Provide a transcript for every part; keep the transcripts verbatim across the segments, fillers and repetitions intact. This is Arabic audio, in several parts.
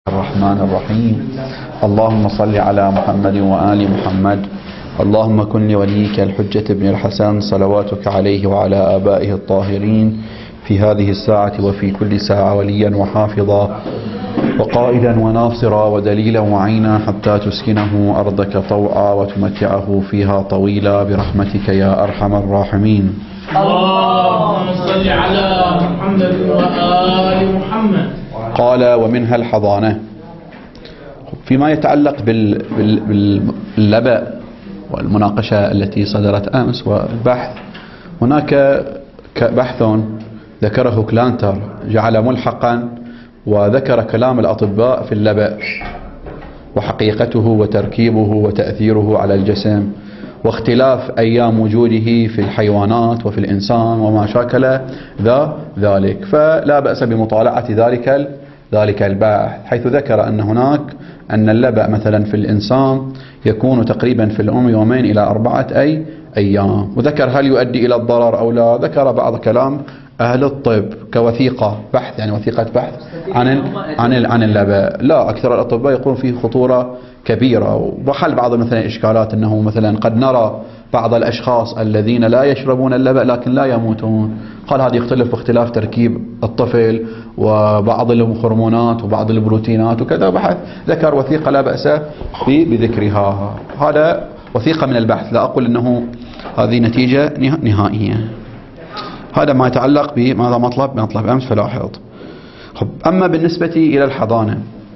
الرحمن الرحيم. اللهم صل على محمد وآل محمد. اللهم كن لوليك الحجة بن الحسن صلواتك عليه وعلى آبائه الطاهرين في هذه الساعة وفي كل ساعة وليا وحافظا وقائدا وناصرا ودليلا وعينا حتى تسكنه أرضك طوعا وتمتعه فيها طويلا برحمتك يا أرحم الراحمين. اللهم صل على محمد وآل محمد. قال ومنها الحضانة. فيما يتعلق باللبأ والمناقشة التي صدرت أمس والبحث، هناك بحث ذكره كلانتر جعل ملحقا وذكر كلام الأطباء في اللبأ وحقيقته وتركيبه وتأثيره على الجسم واختلاف أيام وجوده في الحيوانات وفي الإنسان وما شاكل ذا ذلك، فلا بأس بمطالعة ذلك ذلك البحث، حيث ذكر أن هناك أن اللبأ مثلا في الإنسان يكون تقريبا في الأم يومين إلى أربعة أي أيام، وذكر هل يؤدي إلى الضرر أو لا. ذكر بعض كلام أهل الطب كوثيقة بحث، يعني وثيقة بحث عن عن عن اللبأ. لا، أكثر الأطباء يقولون فيه خطورة كبيرة، وحل بعض مثلا الإشكالات أنه مثلا قد نرى بعض الأشخاص الذين لا يشربون اللبأ لكن لا يموتون. قال هذا يختلف باختلاف تركيب الطفل وبعض الهرمونات وبعض البروتينات وكذا. بحث ذكر وثيقة لا بأس بذكرها. هذا وثيقة من البحث، لا أقول أنه هذه نتيجة نهائية. هذا ما يتعلق بماذا مطلب مطلب أمس فلاحظ. خب أما بالنسبة إلى الحضانة،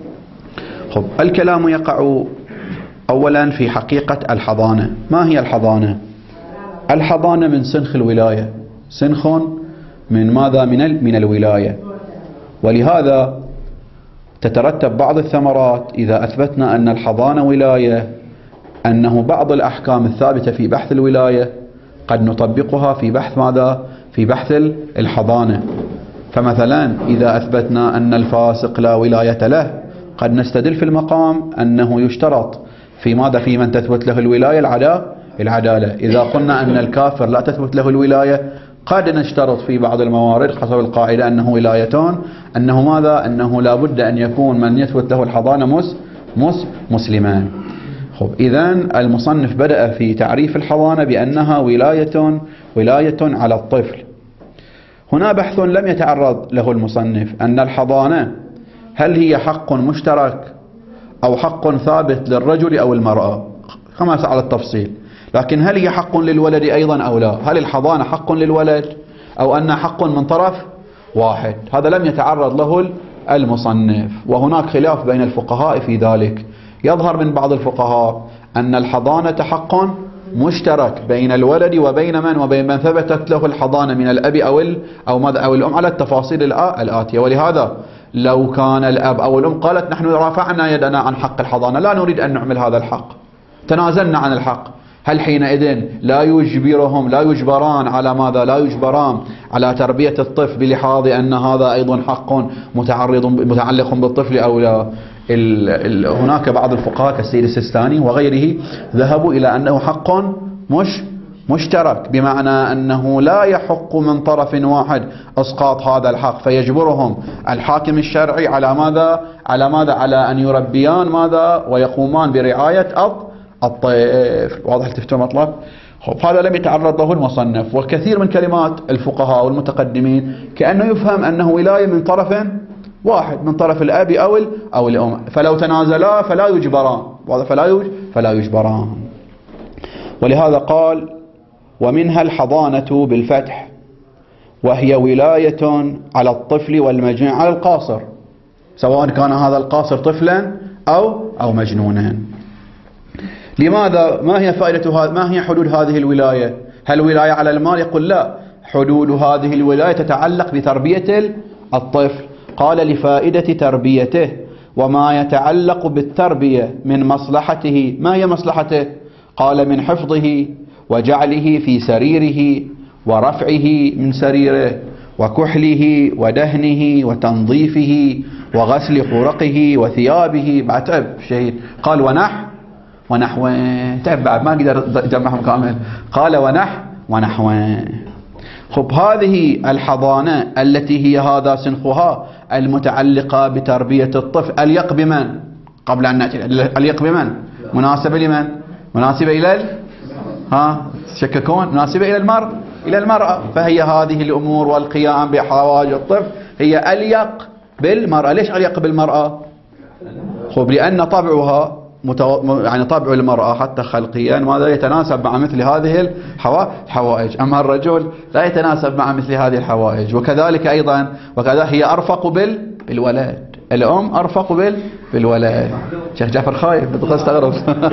خب الكلام يقع أولا في حقيقة الحضانة. ما هي الحضانة؟ الحضانة من سنخ الولاية، سنخ من ماذا؟ من من الولاية، ولهذا تترتب بعض الثمرات إذا أثبتنا أن الحضانة ولاية، أنه بعض الأحكام الثابتة في بحث الولاية قد نطبقها في بحث ماذا؟ في بحث الحضانة. فمثلا إذا أثبتنا أن الفاسق لا ولاية له، قد نستدل في المقام أنه يشترط في ماذا؟ في من تثبت له الولاية العدالة. إذا قلنا أن الكافر لا تثبت له الولاية، قد نشترط في بعض الموارد حسب القاعدة أنه ولايتان، أنه ماذا؟ أنه لا بد أن يكون من يثبت له الحضانة مس مس مسلمان. خب إذن المصنف بدأ في تعريف الحضانة بأنها ولاية ولاية على الطفل. هنا بحث لم يتعرض له المصنف، أن الحضانة هل هي حق مشترك أو حق ثابت للرجل أو المرأة، كما سأل التفصيل، لكن هل هي حق للولد أيضا أو لا؟ هل الحضانة حق للولد أو أنها حق من طرف واحد؟ هذا لم يتعرض له المصنف، وهناك خلاف بين الفقهاء في ذلك. يظهر من بعض الفقهاء أن الحضانة حق مشترك بين الولد وبين من وبين من ثبتت له الحضانة من الأب أو ال أو ماذا أو الأم على التفاصيل الآتية. ولهذا لو كان الأب أو الأم قالت نحن رافعنا يدنا عن حق الحضانة، لا نريد أن نعمل هذا الحق، تنازلنا عن الحق، هل حينئذ لا يجبرهم لا يجبران على ماذا؟ لا يجبران على تربية الطفل بلحاظ أن هذا أيضا حق متعرض متعلق بالطفل أو لا؟ ال ال هناك بعض الفقهاء كالسيد السيستاني وغيره ذهبوا إلى أنه حق مش مشترك، بمعنى أنه لا يحق من طرف واحد إسقاط هذا الحق، فيجبرهم الحاكم الشرعي على ماذا؟ على ماذا؟ على أن يربيان ماذا؟ ويقومان برعاية الطفل. واضح تفتوا مطلب؟ هذا لم يتعرض له المصنف. وكثير من كلمات الفقهاء والمتقدمين كأنه يفهم أنه ولاية من طرف واحد، من طرف الأب أو أو الأم، فلو تنازلا فلا يجبران، فلا فلا يجبران. ولهذا قال ومنها الحضانة بالفتح، وهي ولاية على الطفل والمجنون على القاصر، سواء كان هذا القاصر طفلا أو أو مجنونا. لماذا؟ ما هي فائدة هذا؟ ما هي حدود هذه الولاية؟ هل ولاية على المال؟ يقول لا، حدود هذه الولاية تتعلق بتربية الطفل. قال لفائدة تربيته، وما يتعلق بالتربية من مصلحته. ما هي مصلحته؟ قال من حفظه وجعله في سريره ورفعه من سريره وكحله ودهنه وتنظيفه وغسل خرقه وثيابه. بعد تعب شهيد، قال ونح ونحو تعب، بعد ما قدر يجمعهم كامل، قال ونح ونحو. خب هذه الحضانة التي هي هذا سنخها المتعلقة بتربية الطفل. أليق بمن؟ قبل أن نأتي أليق بمن؟ مناسبة لمن؟ مناسبة إلى ال... ها شككون مناسبة إلى المرء إلى المرأة. فهي هذه الأمور والقيام بحوائج الطفل هي أليق بالمرأة. ليش أليق بالمرأة؟ خب لأن طبعها متو... يعني طبع المرأة حتى خلقيا ماذا يتناسب مع مثل هذه الحوائج. أما الرجل لا يتناسب مع مثل هذه الحوائج. وكذلك أيضا وكذا هي أرفق بال... بالولد. الأم أرفق بال... بالولد. شيخ جعفر خايف تستغرب.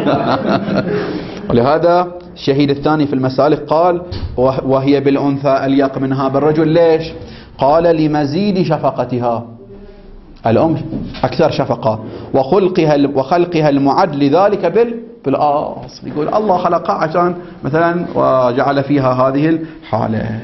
ولهذا الشهيد الثاني في المسالك قال وهي بالأنثى أليق منها بالرجل. ليش؟ قال لمزيد شفقتها. الأم أكثر شفقة وخلقها وخلقها المعد لذلك بال بالأصل. يقول الله خلقها عشان مثلا وجعل فيها هذه الحالة.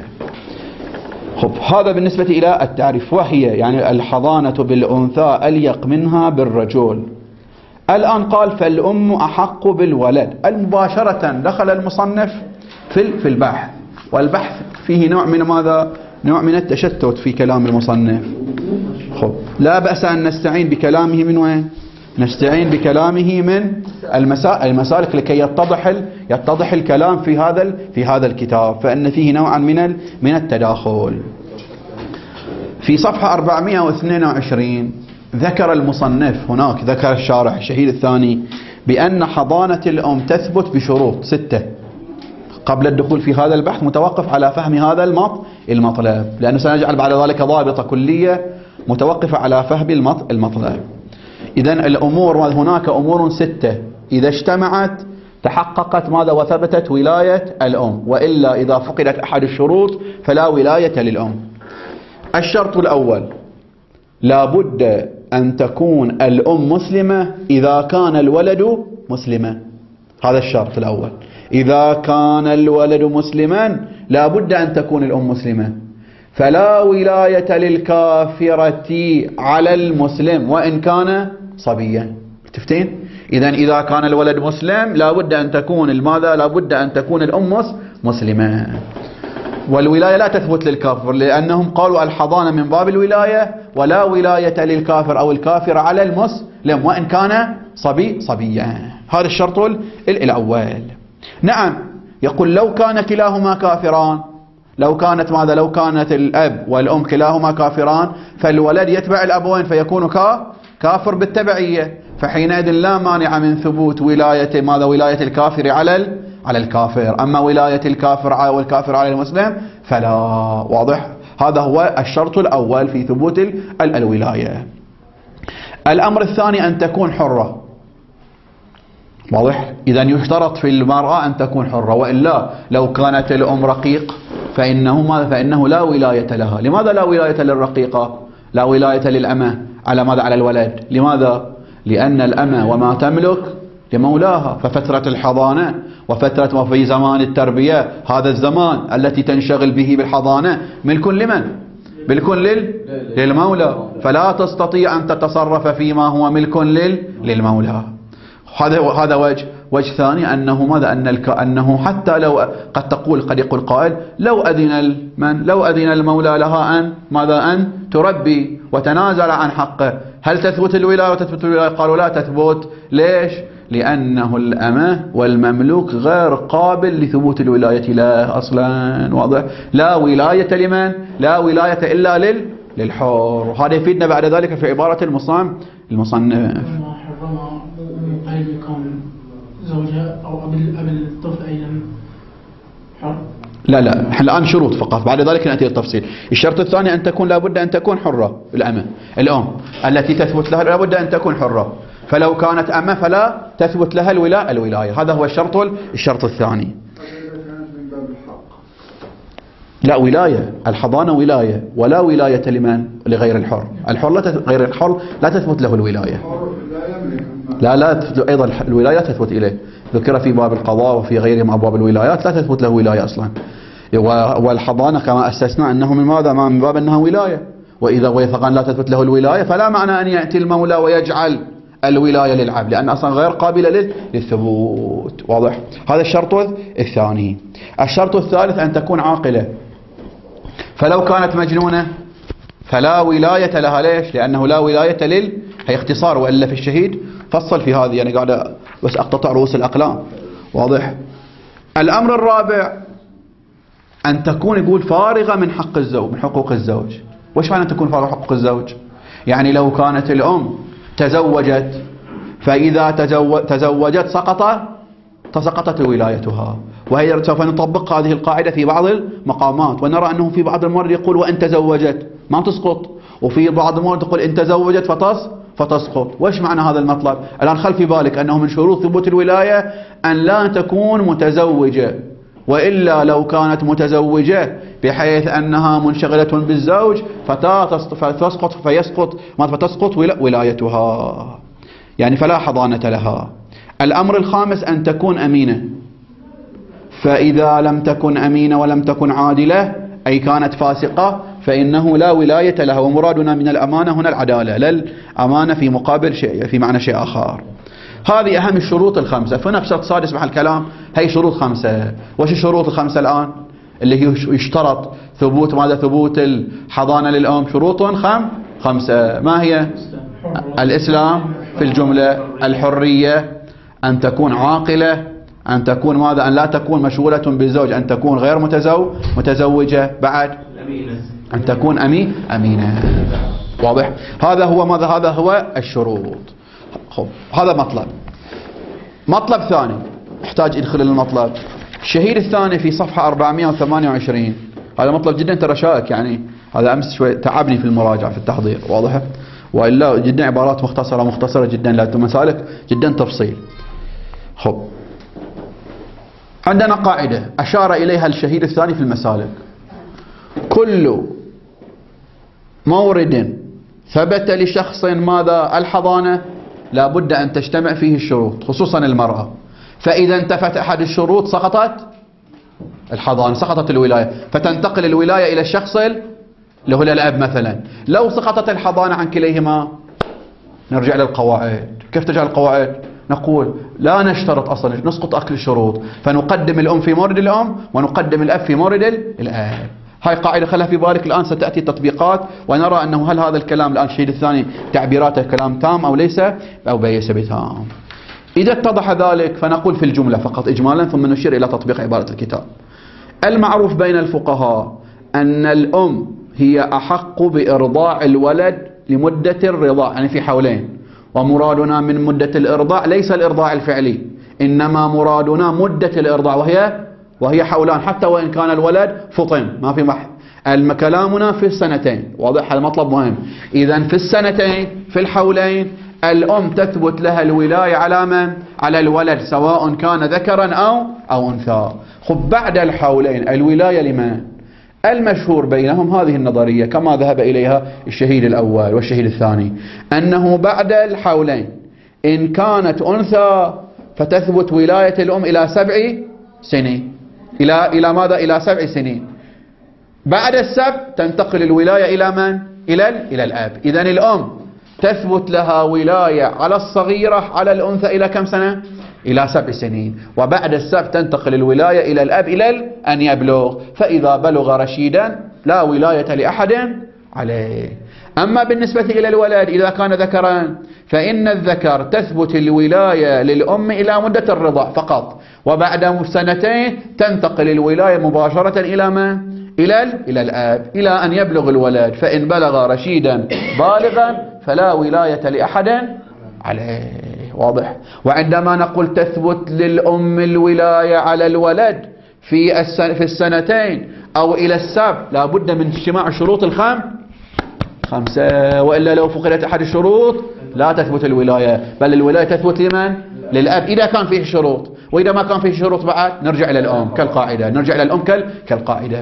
خب هذا بالنسبة إلى التعريف. وهي يعني الحضانة بالأنثى أليق منها بالرجل. الآن قال فالأم أحق بالولد. المباشرة دخل المصنف في في البحث، والبحث فيه نوع من ماذا؟ نوع من التشتت في كلام المصنف. خب لا بأس أن نستعين بكلامه من وين؟ نستعين بكلامه من المسالك لكي يتضح يتضح الكلام في هذا في هذا الكتاب، فإن فيه نوعا من من التداخل. في صفحة أربعمئة واثنين وعشرين ذكر المصنف هناك ذكر الشارح الشهيد الثاني بأن حضانة الأم تثبت بشروط ستة. قبل الدخول في هذا البحث متوقف على فهم هذا المطلب، لأنه سنجعل بعد ذلك ضابطة كلية متوقفة على فهم المطلب. إذن الأمور هناك أمور ستة إذا اجتمعت تحققت ماذا؟ وثبتت ولاية الأم، وإلا إذا فقدت أحد الشروط فلا ولاية للأم. الشرط الأول لا بد أن تكون الأم مسلمة إذا كان الولد مسلما. هذا الشرط الأول. إذا كان الولد مسلما لا بد أن تكون الأم مسلمة، فلا ولاية للكافرة على المسلم وإن كان صبيا. تفتين؟ إذن إذا كان الولد مسلم لا بد أن تكون الماذا؟ لا بد أن تكون الأم مسلمة. والولاية لا تثبت للكافر، لأنهم قالوا الحضانة من باب الولاية، ولا ولاية للكافر أو الكافر على المسلم وإن كان صبي صبيا. هذا الشرط الأول. نعم يقول لو كان كلاهما كافران، لو كانت ماذا؟ لو كانت الأب والأم كلاهما كافران فالولد يتبع الأبوين فيكون كافر بالتبعية، فحينئذ لا مانع من ثبوت ولاية ماذا؟ ولاية الكافر على على الكافر. أما ولاية الكافر والكافر على المسلم فلا. واضح؟ هذا هو الشرط الأول في ثبوت الولاية. الأمر الثاني أن تكون حرة. واضح؟ إذن يشترط في المرأة أن تكون حرة، وإلا لو كانت الأم رقيق فإنه ماذا؟ فإنه لا ولاية لها. لماذا لا ولاية للرقيقة؟ لا ولاية للأمة على ماذا؟ على الولد. لماذا؟ لأن الأمة وما تملك لمولاها، ففترة الحضانة وفترة وفي زمان التربية هذا الزمان التي تنشغل به بالحضانة ملك لمن؟ ملك للمولى، فلا تستطيع أن تتصرف فيما هو ملك للمولى. هذا هذا وجه. وجه ثاني أنه ماذا؟ أن الك... أنه حتى لو قد تقول قد يقول قائل لو أذن من لو أذن المولى لها أن ماذا؟ أن تربي وتنازل عن حقه، هل تثبت الولاية وتثبت الولاية؟ قالوا لا تثبت. ليش؟ لأنه الأمة والمملوك غير قابل لثبوت الولاية له أصلا. واضح؟ لا ولاية لمن؟ لا ولاية إلا لل للحر. هذا يفيدنا بعد ذلك في عبارة المصنف المصنف زوجها أو قبل قبل الطفل أيضا حر. لا لا احنا الآن شروط فقط، بعد ذلك نأتي التفصيل. الشرط الثاني أن تكون لابد أن تكون حرة. الأمة الأم التي تثبت لها لابد أن تكون حرة، فلو كانت أمة فلا تثبت لها الولاية الولاية. هذا هو الشرط الشرط الثاني. لا ولاية الحضانة ولاية، ولا ولاية لمن؟ لغير الحر. الحر لا تثبت غير الحر لا تثبت له الولاية. لا لا تثبت أيضا الولاية تثبت إليه. ذكر في باب القضاء وفي غيره مع باب الولايات لا تثبت له ولاية أصلا. والحضانة كما أسسنا أنه من ماذا؟ ما من باب أنها ولاية. وإذا وثقا لا تثبت له الولاية فلا معنى أن يأتي المولى ويجعل الولاية للعبد، لأن أصلا غير قابلة للثبوت. واضح؟ هذا الشرط الثاني. الشرط الثالث أن تكون عاقلة. فلو كانت مجنونة فلا ولاية لها. ليش؟ لأنه لا ولاية لل هي اختصار، وإلا في الشهيد فصل في هذه، يعني قاعد بس أقتطع رؤوس الأقلام. واضح؟ الأمر الرابع أن تكون يقول فارغة من حق الزوج، من حقوق الزوج. وش معنى أن تكون فارغة من حقوق الزوج؟ يعني لو كانت الأم تزوجت، فإذا تزو... تزوجت سقط تسقطت ولايتها، وهي سوف نطبق هذه القاعدة في بعض المقامات، ونرى أنه في بعض الموارد يقول وإن تزوجت ما تسقط، وفي بعض الموارد يقول إن تزوجت فتص فتسقط. وش معنى هذا المطلب؟ الآن خل في بالك أنه من شروط ثبوت الولاية أن لا تكون متزوجة، وإلا لو كانت متزوجة بحيث أنها منشغلة بالزوج فتسقط فيسقط ما فتسقط ولايتها، يعني فلا حضانة لها. الأمر الخامس أن تكون أمينة، فإذا لم تكن أمينة ولم تكن عادلة أي كانت فاسقة فإنه لا ولاية لها. ومرادنا من الأمانة هنا العدالة، لا الأمانة في مقابل شيء في معنى شيء آخر. هذه أهم الشروط الخمسة. فهنا بشرط سادس مع الكلام هي شروط خمسة. وش الشروط الخمسة الآن اللي هي يشترط ثبوت ماذا؟ ثبوت الحضانة للأم. شروط خم خمسة. ما هي؟ الإسلام في الجملة، الحرية، أن تكون عاقلة، أن تكون ماذا؟ أن لا تكون مشغولة بالزوج، أن تكون غير متزوج متزوجة، بعد أن تكون أمي أمينة. واضح؟ هذا هو ماذا؟ هذا هو الشروط. خب هذا مطلب. مطلب ثاني احتاج ادخل المطلب. الشهيد الثاني في صفحة أربعمائة وثمانية وعشرين. هذا مطلب جدا ترى شائك، يعني هذا أمس شوي تعبني في المراجعة في التحضير. واضح؟ وإلا جدا عبارات مختصرة مختصرة جدا، لا مسالك جدا تفصيل. خب عندنا قاعدة أشار إليها الشهيد الثاني في المسالك: كل مورد ثبت لشخص ماذا؟ الحضانة لا بد أن تجتمع فيه الشروط، خصوصا المرأة. فإذا انتفت أحد الشروط سقطت الحضانة، سقطت الولاية، فتنتقل الولاية إلى الشخص اللي هو الأب مثلا. لو سقطت الحضانة عن كليهما نرجع للقواعد. كيف ترجع للقواعد؟ نقول لا نشترط أصلا، نسقط أكل الشروط، فنقدم الأم في مورد الأم ونقدم الأب في مورد الأب. هاي قاعدة خلها في بالك. الآن ستأتي التطبيقات ونرى أنه هل هذا الكلام الآن الشهيد الثاني تعبيراته كلام تام أو ليس أو ليس بتام. إذا اتضح ذلك فنقول في الجملة فقط إجمالا، ثم نشير إلى تطبيق عبارة الكتاب. المعروف بين الفقهاء أن الأم هي أحق بإرضاع الولد لمدة الرضاع، يعني في حولين. ومرادنا من مدة الإرضاع ليس الإرضاع الفعلي، إنما مرادنا مدة الإرضاع وهي وهي حولان، حتى وإن كان الولد فطم ما في مح. كلامنا في السنتين. واضح؟ هذا مطلب مهم. إذن في السنتين في الحولين الأم تثبت لها الولاية على من؟ على الولد، سواء كان ذكرا أو أو أنثى. خب بعد الحولين الولاية لمن؟ المشهور بينهم هذه النظرية كما ذهب إليها الشهيد الأول والشهيد الثاني، أنه بعد الحولين إن كانت أنثى فتثبت ولاية الأم إلى سبع سنين. إلى إلى ماذا؟ إلى سبع سنين. بعد السبع تنتقل الولاية إلى من؟ إلى إلى الأب. إذن الأم تثبت لها ولاية على الصغيرة على الأنثى إلى كم سنة؟ إلى سبع سنين. وبعد السبع تنتقل الولاية إلى الأب إلى أن يبلغ، فإذا بلغ رشيدا لا ولاية لأحد عليه. أما بالنسبة إلى الولد إذا كان ذكرا فإن الذكر تثبت الولاية للأم إلى مدة الرضاع فقط، وبعد سنتين تنتقل الولاية مباشرة إلى من؟ إلى إلى الآب إلى أن يبلغ الولد. فإن بلغ رشيدا بالغا فلا ولاية لأحد عليه. واضح؟ وعندما نقول تثبت للأم الولاية على الولد في في السنتين أو إلى السبع لا بد من اجتماع الشروط الخام خمسة، وإلا لو فقدت أحد الشروط لا تثبت الولاية، بل الولاية تثبت لمن؟ للأب إذا كان فيه شروط، وإذا ما كان فيه شروط بعد نرجع إلى الأم كالقاعدة، نرجع إلى الأم كالقاعدة.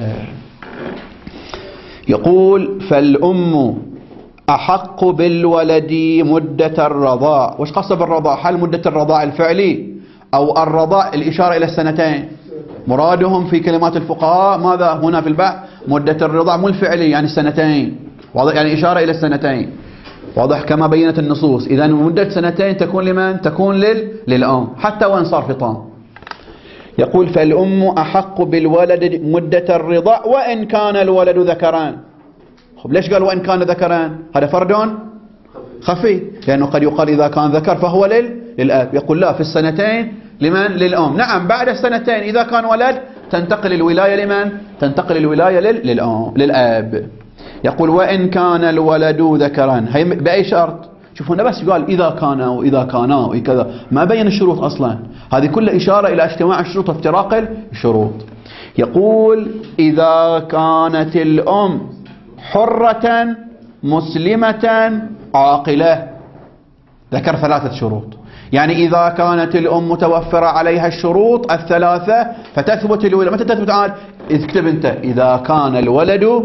يقول فالأم أحق بالولد مدة الرضاع. وش قصد بالرضاع؟ هل مدة الرضاع الفعلي أو الرضاع الإشارة إلى السنتين؟ مرادهم في كلمات الفقهاء ماذا هنا في البحث؟ مدة الرضاع مو الفعلي يعني السنتين. واضح؟ يعني إشارة إلى السنتين. واضح؟ كما بينت النصوص. إذن مدة سنتين تكون لمن؟ تكون لل... للأم حتى وإن صار فطام. يقول فالأم أحق بالولد مدة الرضاع وإن كان الولد ذكران. خب ليش قال وإن كان ذكران؟ هذا فرد خفي، لأنه قد يقال إذا كان ذكر فهو لل... للأب. يقول لا، في السنتين لمن؟ للأم. نعم بعد السنتين إذا كان ولد تنتقل الولاية لمن؟ تنتقل الولاية لل... للأم للأب. يقول وإن كان الولد ذكران، هي بأي شرط؟ شوفوا هنا بس قال إذا كان وإذا كانا وكذا، ما بين الشروط أصلا. هذه كلها إشارة إلى اجتماع الشروط وافتراق الشروط. يقول إذا كانت الأم حرة مسلمة عاقلة، ذكر ثلاثة شروط. يعني إذا كانت الأم متوفرة عليها الشروط الثلاثة فتثبت الولاية. متى تثبت عاد؟ اكتب أنت إذا كان الولد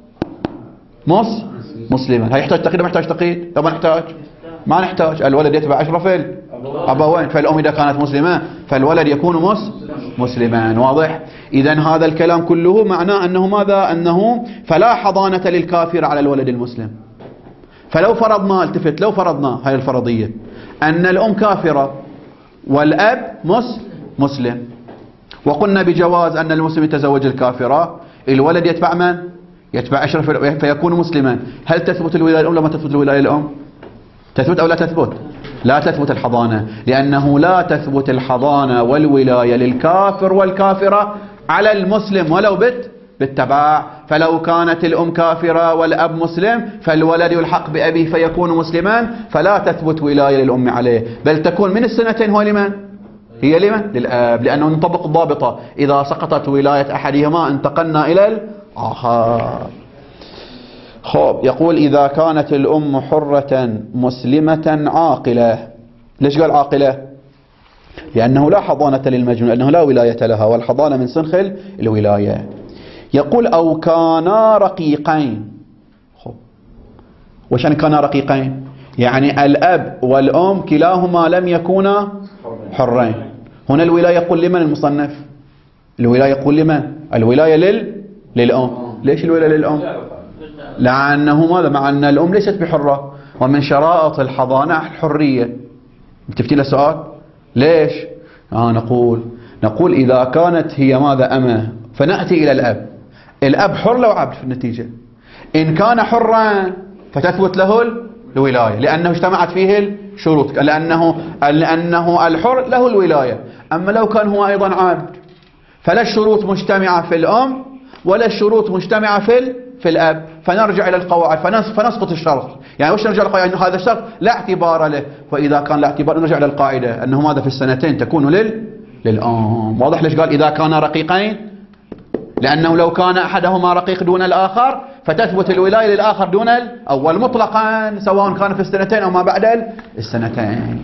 مس مسلما. هل يحتاج تقييد؟ ما يحتاج تقييد؟ طبعا نحتاج، ما نحتاج. الولد يتبع أشرف الأبوين، فالأم إذا كانت مسلمة فالولد يكون مس مسلما. واضح؟ إذن هذا الكلام كله معناه أنه ماذا؟ أنه فلا حضانة للكافر على الولد المسلم. فلو فرضنا، التفت، لو فرضنا هاي الفرضية أن الأم كافرة والأب مس مسلم، وقلنا بجواز أن المسلم يتزوج الكافرة، الولد يتبع من؟ يتبع أشرف فيكون مسلما. هل تثبت الولاية الأم لما تثبت الولاية الأم؟ تثبت أو لا تثبت؟ لا تثبت الحضانة، لأنه لا تثبت الحضانة والولاية للكافر والكافرة على المسلم ولو بت بالتبع. فلو كانت الأم كافرة والأب مسلم فالولد يلحق بأبيه فيكون مسلما، فلا تثبت ولاية للأم عليه، بل تكون من السنتين هو لمن؟ هي لمن؟ للأب، لأنه نطبق الضابطة إذا سقطت ولاية أحدهما انتقلنا إلى الآخر. خب يقول إذا كانت الأم حرة مسلمة عاقلة. ليش قال عاقلة؟ لأنه لا حضانة للمجنون، لأنه لا ولاية لها، والحضانة من سنخل الولاية. يقول أو كانا رقيقين. خب وش يعني كانا رقيقين؟ يعني الأب والأم كلاهما لم يكونا حرين. هنا الولاية يقول لمن المصنف؟ الولاية يقول لمن؟ الولاية لل... للأم. ليش الولاية للأم؟ لأنه ماذا؟ مع أن الأم ليست بحرة، ومن شرائط الحضانة الحرية. متفتين السؤال؟ ليش؟ آه نقول نقول إذا كانت هي ماذا؟ أمه، فنأتي إلى الأب. الأب حر لو عبد في النتيجة. إن كان حرا فتثبت له الولاية لأنه اجتمعت فيه الشروط، لأنه لأنه الحر له الولاية. أما لو كان هو أيضا عبد فلا الشروط مجتمعة في الأم ولا الشروط مجتمعة في في الأب، فنرجع إلى القواعد فنسقط الشرط. يعني وش نرجع للقاعدة؟ أنه هذا الشرط لا اعتبار له، وإذا كان لا اعتبار نرجع إلى القاعدة أنه ماذا؟ في السنتين تكون لل للأم. واضح ليش قال إذا كان رقيقين؟ لأنه لو كان أحدهما رقيق دون الآخر فتثبت الولاية للآخر دون الأول مطلقا، سواء كان في السنتين أو ما بعد السنتين.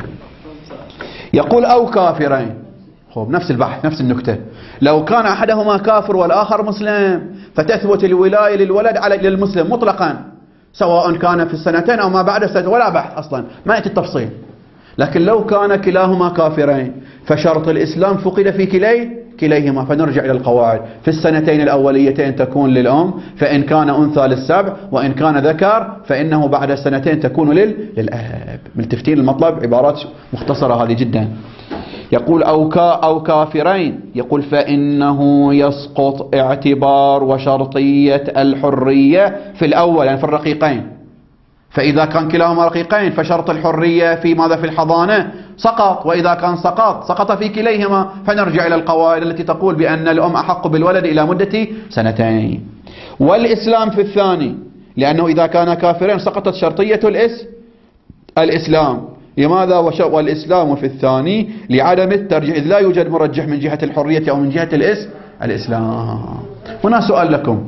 يقول أو كافرين. خب نفس البحث نفس النكتة. لو كان أحدهما كافر والآخر مسلم فتثبت الولاية للولد على للمسلم مطلقا، سواء كان في السنتين أو ما بعد السنتين، ولا بحث أصلا، ما يأتي التفصيل. لكن لو كان كلاهما كافرين فشرط الإسلام فقد في كلي كليهما، فنرجع إلى القواعد. في السنتين الأوليتين تكون للأم، فإن كان أنثى للسبع، وإن كان ذكر فإنه بعد السنتين تكون لل... للأب. ملتفتين المطلب، عبارات مختصرة هذه جدا. يقول أو, كا أو كافرين. يقول فإنه يسقط اعتبار وشرطية الحرية في الأول، يعني في الرقيقين. فإذا كان كلاهما رقيقين فشرط الحرية في ماذا؟ في الحضانة سقط، وإذا كان سقط سقط في كليهما، فنرجع إلى القواعد التي تقول بأن الأم أحق بالولد إلى مدة سنتين. والإسلام في الثاني، لأنه إذا كان كافرين سقطت شرطية الإس الإسلام. لماذا؟ والإسلام في الثاني لعدم الترجيح، إذ لا يوجد مرجح من جهة الحرية أو من جهة الإس الإسلام. هنا سؤال لكم،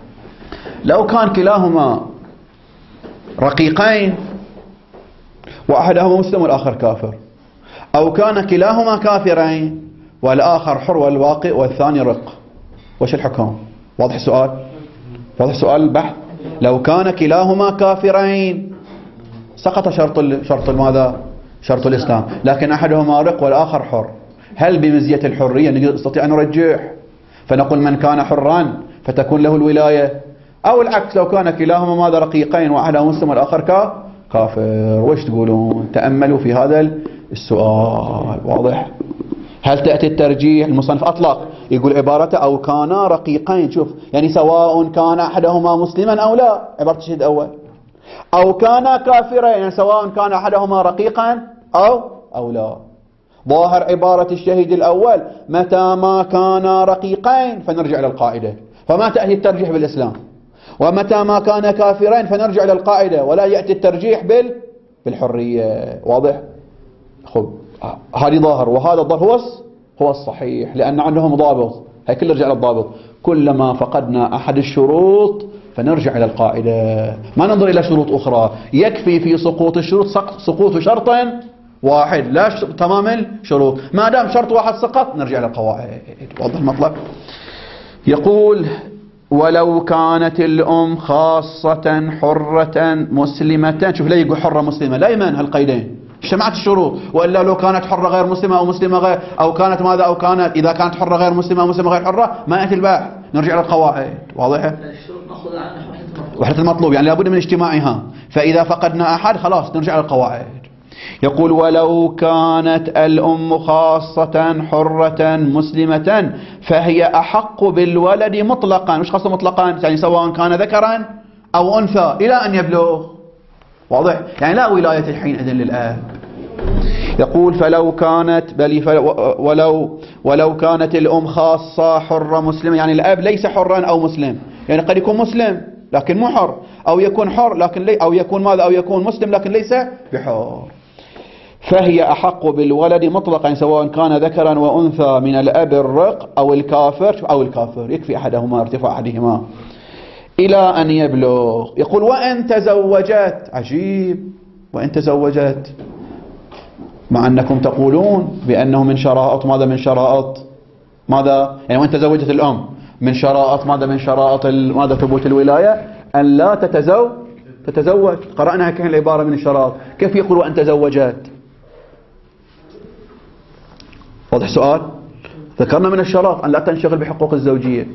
لو كان كلاهما رقيقين وأحدهما مسلم والآخر كافر، أو كان كلاهما كافرين والآخر حر والواقع والثاني رق، وش الحكم؟ واضح السؤال؟ واضح سؤال البحث؟ لو كان كلاهما كافرين سقط شرط شرط ماذا؟ شرط الإسلام، لكن أحدهما رق والآخر حر. هل بمزية الحرية نستطيع أن نرجح فنقول من كان حرا فتكون له الولاية، أو العكس لو كان كلاهما ماذا؟ رقيقين وأحدهما مسلم والآخر كافر؟ وش تقولون؟ تأملوا في هذا السؤال. واضح؟ هل تأتي الترجيح؟ المصنف أطلق يقول عبارته أو كانا رقيقين، شوف يعني سواء كان أحدهما مسلما أو لا، عبارة الشهيد الأول، أو كانا كافرين يعني سواء كان أحدهما رقيقا أو أو لا. ظاهر عبارة الشهيد الأول متى ما كانا رقيقين فنرجع إلى القاعدة، فما تأتي الترجيح بالإسلام، ومتى ما كان كافرين فنرجع إلى القاعدة ولا يأتي الترجيح بال بالحرية. واضح؟ خب هذه ظاهر، وهذا الظاهر هو هو الصحيح، لأن عندهم ضابط، هي كل نرجع إلى الضابط. كلما فقدنا أحد الشروط فنرجع إلى القاعدة، ما ننظر إلى شروط أخرى. يكفي في سقوط الشروط سقوط شرط واحد لا تمام الشروط، ما دام شرط واحد سقط نرجع إلى القواعد. واضح المطلب؟ يقول ولو كانت الأم خاصة حرة مسلمة، شوف لا يقول حرة مسلمة، لا يمن هالقيدين، اجتمعت الشروط، وإلا لو كانت حرة غير مسلمة أو مسلمة غير، أو كانت ماذا، أو كانت إذا كانت حرة غير مسلمة أو مسلمة غير حرة ما يأتي الباحث، نرجع إلى القواعد. واضحة؟ وحدة المطلوب يعني لابد من اجتماعها، فإذا فقدنا أحد خلاص نرجع إلى القواعد. يقول ولو كانت الأم خاصة حرة مسلمة فهي أحق بالولد مطلقا. مش خاصة مطلقا يعني سواء كان ذكرا أو أنثى إلى أن يبلغ. واضح؟ يعني لا ولاية حينئذ للآب. يقول فلو كانت بل ولو ولو كانت الأم خاصة حرة مسلمة، يعني الأب ليس حرا أو مسلم، يعني قد يكون مسلم لكن مو حر، أو يكون حر لكن لي أو يكون ماذا أو يكون مسلم لكن ليس بحر. فهي أحق بالولد مطلقا سواء كان ذكرا وأنثى من الأب الرق أو الكافر أو الكافر، يكفي أحدهما ارتفاع أحدهما إلى أن يبلغ. يقول وإن تزوجت، عجيب، وإن تزوجت مع أنكم تقولون بأنه من شرائط ماذا، من شرائط ماذا يعني وإن تزوجت الأم من شرائط ماذا، من شرائط ماذا ثبوت الولاية أن لا تتزوج تتزوج. قرأنا كان العبارة من الشرائط، كيف يقول وأن تزوجت؟ واضح سؤال؟ ذكرنا من الشرائط أن لا تنشغل بحقوق الزوجية.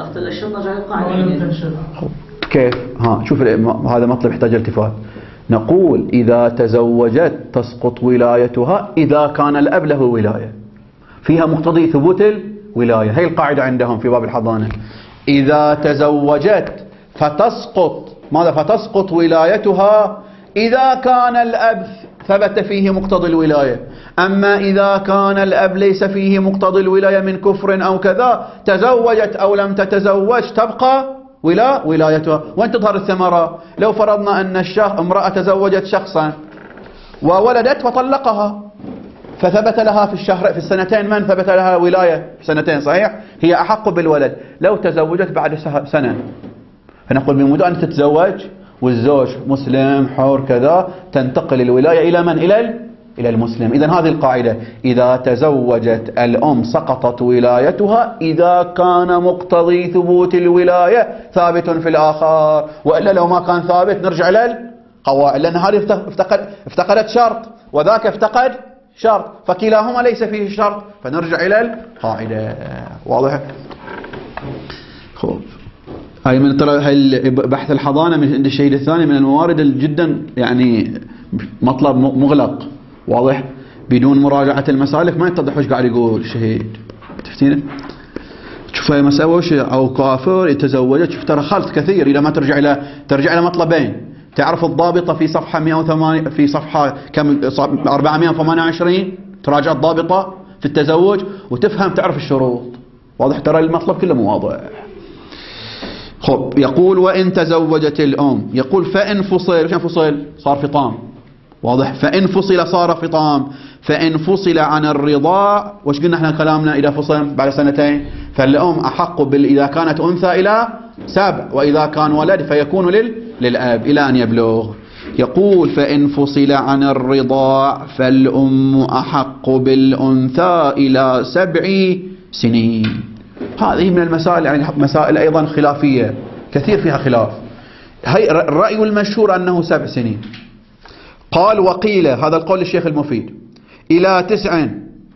كيف؟ ها شوف هذا مطلب يحتاج التفات. نقول إذا تزوجت تسقط ولايتها إذا كان الأب له ولاية، فيها مقتضي ثبوت الولاية. هي القاعدة عندهم في باب الحضانة، إذا تزوجت فتسقط ماذا، فتسقط ولايتها إذا كان الأب ثبت فيه مقتضي الولاية. أما إذا كان الأب ليس فيه مقتضي الولاية من كفر أو كذا، تزوجت أو لم تتزوج تبقى ولا ولايتها. وين تظهر الثمرة؟ لو فرضنا أن الشخص امرأة تزوجت شخصا وولدت وطلقها، فثبت لها في الشهر في السنتين من ثبت لها ولاية في سنتين، صحيح؟ هي أحق بالولد. لو تزوجت بعد سنة فنقول بمدة أن تتزوج والزوج مسلم حر كذا، تنتقل الولاية إلى من؟ إلى إلى المسلم. إذن هذه القاعدة، إذا تزوجت الأم سقطت ولايتها إذا كان مقتضي ثبوت الولاية ثابت في الآخر، وإلا لو ما كان ثابت نرجع إلى القواعد، لأن هذه افتقد افتقدت شرط وذاك افتقد شرط، فكلاهما ليس فيه شرط، فنرجع إلى القاعدة. واضح؟ خوف. هاي من ترى هاي بحث الحضانة من عند الشهيد الثاني من الموارد جدا يعني مطلب مغلق. واضح؟ بدون مراجعة المسالك ما يتضح وش قاعد يقول الشهيد. تفتين؟ تشوف هاي مسألة وش أو كافر يتزوج، شوف ترى خلط كثير إذا ما ترجع إلى ترجع إلى مطلبين. تعرف الضابطة في صفحة مئة وثمانية في صفحة كم أربعمئة وثمانية وعشرين، تراجع الضابطة في التزوج وتفهم تعرف الشروط. واضح؟ ترى المطلب كله مواضح. خب يقول وإن تزوجت الأم، يقول فإن فصل، وش فصل؟ صار فطام. واضح؟ فإن فصل صار فطام، فإن فصل عن الرضاع، وش قلنا احنا كلامنا إذا فصل بعد سنتين؟ فالأم أحق بال إذا كانت أنثى إلى سبع، وإذا كان ولد فيكون لل للأب إلى أن يبلغ. يقول فإن فصل عن الرضاع فالأم أحق بالأنثى إلى سبع سنين. هذه من المسائل يعني مسائل أيضا خلافية كثير فيها خلاف. هي الرأي المشهور أنه سبع سنين. قال وقيل، هذا القول الشيخ المفيد، إلى تسع،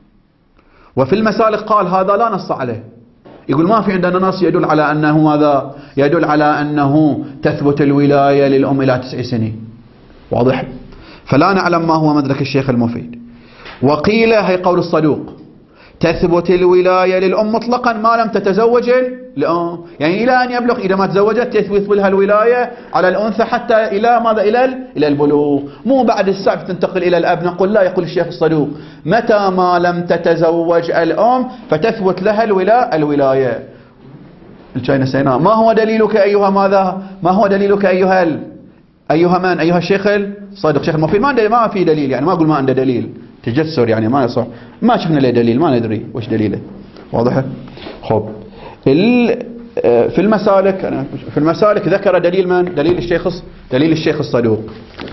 وفي المسالك قال هذا لا نص عليه، يقول ما في عندنا نص يدل على أنه ماذا، يدل على أنه تثبت الولاية للأم إلى تسع سنين. واضح؟ فلا نعلم ما هو مدرك الشيخ المفيد. وقيل، هي قول الصدوق، تثبت الولاية للأم مطلقا ما لم تتزوج الأم، يعني إلى أن يبلغ، إذا ما تزوجت تثبت لها الولاية على الأنثى حتى إلى ماذا؟ إلى إلى البلوغ، مو بعد السبع تنتقل إلى الأب. نقول لا، يقول الشيخ الصدوق متى ما لم تتزوج الأم فتثبت لها الولاية الولاية الشيء نسيناه. ما هو دليلك أيها ماذا؟ ما هو دليلك أيها ال... أيها من؟ أيها الشيخ الصادق شيخ المفيد. ما ما في دليل، يعني ما أقول ما عنده دليل، تجسر يعني ما يصح، ما شفنا له دليل، ما ندري وش دليله. واضح؟ خب في المسالك، في المسالك ذكر دليل من؟ دليل الشيخ دليل الشيخ الصدوق،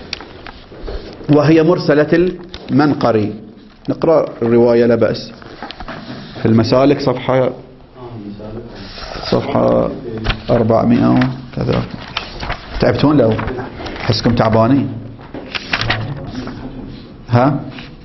وهي مرسلة المنقري. نقرأ الرواية لا بأس. في المسالك صفحة صفحة أربعمائة وكذا. تعبتون لو حسكم تعبانين؟ ها؟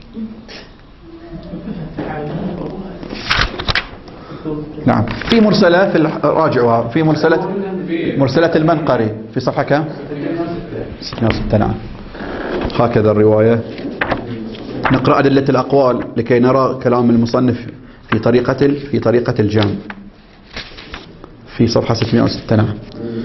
نعم. في مرسلة في راجعها، في مرسلة مرسلة المنقري في صفحة كم؟ ستمائة وستة. نعم. هكذا الرواية. نقرأ أدلة الأقوال لكي نرى كلام المصنف في طريقة في طريقة الجمع في صفحة ستمائة وستة. نعم.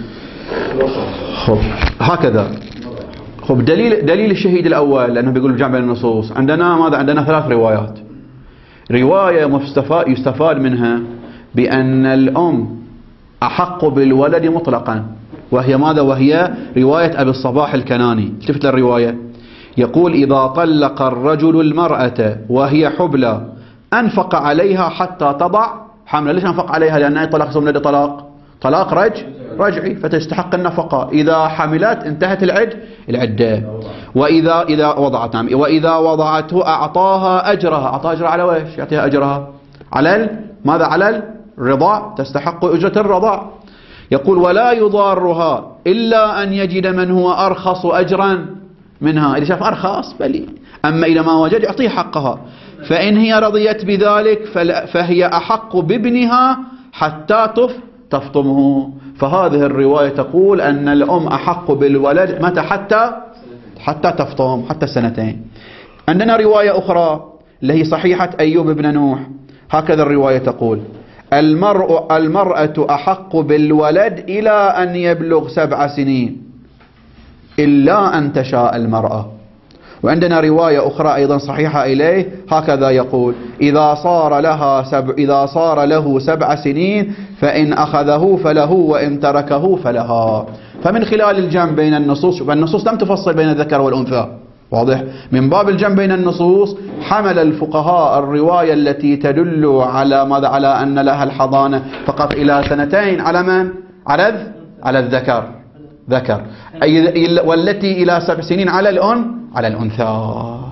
خب هكذا. خب دليل دليل الشهيد الأول، لأنه بيقول الجمع بين النصوص. عندنا ماذا؟ عندنا ثلاث روايات. رواية يستفاد منها بأن الأم أحق بالولد مطلقا، وهي ماذا؟ وهي رواية أبي الصباح الكناني. التفت للرواية، يقول إذا طلق الرجل المرأة وهي حبلى أنفق عليها حتى تضع حملا. ليش أنفق عليها؟ لأن أي طلاق يسمى طلاق طلاق رج رجعي، فتستحق النفقة. إذا حملت انتهت العد العدة. وإذا إذا وضعت نعم وإذا وضعته أعطاها أجرها. أعطاها أجرها على ويش؟ يعطيها أجرها على ال... ماذا؟ على الرضاع، تستحق أجرة الرضاع. يقول ولا يضارها إلا أن يجد من هو أرخص أجرا منها. إذا شاف أرخص بلي، أما إذا ما وجد يعطيه حقها. فإن هي رضيت بذلك فهي أحق بابنها حتى تف تفطمه. فهذه الرواية تقول أن الأم أحق بالولد متى؟ حتى حتى تفطم، حتى السنتين. عندنا رواية أخرى اللي هي صحيحة أيوب بن نوح. هكذا الرواية تقول المرء المرأة أحق بالولد إلى أن يبلغ سبع سنين إلا أن تشاء المرأة. وعندنا رواية أخرى أيضا صحيحة إليه، هكذا يقول إذا صار لها سبع إذا صار له سبع سنين فإن أخذه فله وإن تركه فلها. فمن خلال الجمع بين النصوص، والنصوص لم تفصل بين الذكر والأنثى، واضح؟ من باب الجمع بين النصوص حمل الفقهاء الرواية التي تدل على ماذا؟ على أن لها الحضانة فقط إلى سنتين على من؟ على على الذكر ذكر، أي والتي إلى سبع سنين على الأن على الأنثى.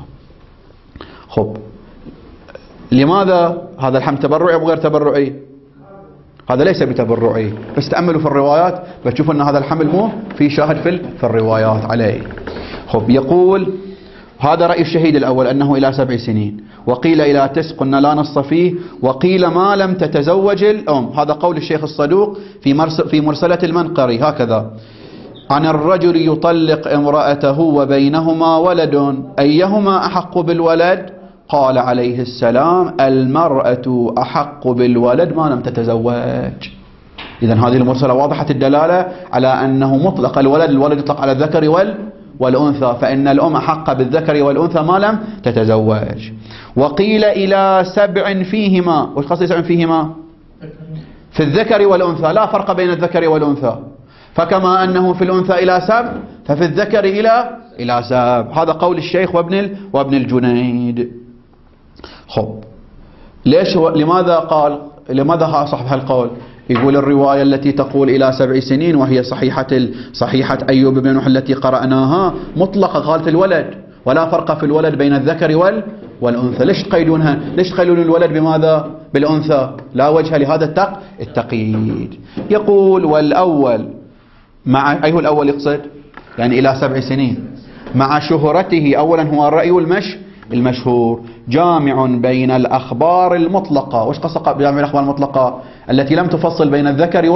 خب لماذا هذا الحمل تبرعي أو غير تبرعي؟ هذا ليس بتبرعي، بس تأملوا في الروايات بتشوفوا أن هذا الحمل مو في شاهد في في الروايات عليه. خب يقول هذا رأي الشهيد الأول أنه إلى سبع سنين، وقيل إلى تسع قلنا لا نص فيه، وقيل ما لم تتزوج الأم. هذا قول الشيخ الصدوق في في مرسلة المنقري. هكذا عن الرجل يطلق امرأته وبينهما ولد أيهما أحق بالولد؟ قال عليه السلام المرأة أحق بالولد ما لم تتزوج. إذن هذه المرسلة واضحة الدلالة على أنه مطلق الولد، الولد يطلق على الذكر وال والأنثى، فإن الأم أحق بالذكر والأنثى ما لم تتزوج. وقيل إلى سبع فيهما. وش قصد سبع فيهما؟ في الذكر والأنثى، لا فرق بين الذكر والأنثى، فكما أنه في الأنثى إلى سبع ففي الذكر إلى إلى سبع. هذا قول الشيخ وابن وابن الجنيد. خب ليش لماذا قال لماذا صاحب هالقول؟ يقول الرواية التي تقول إلى سبع سنين وهي صحيحة صحيحة أيوب بن نوح التي قرأناها مطلقة، قالت الولد ولا فرق في الولد بين الذكر وال والأنثى. ليش تقيدونها؟ ليش تقيدون الولد بماذا؟ بالأنثى؟ لا وجه لهذا التق التقييد. يقول والأول مع أيه الأول يقصد؟ يعني إلى سبع سنين مع شهرته. أولا هو الرأي المش المشهور جامع بين الأخبار المطلقة. وش قصد جامع الأخبار المطلقة؟ التي لم تفصل بين الذكر وال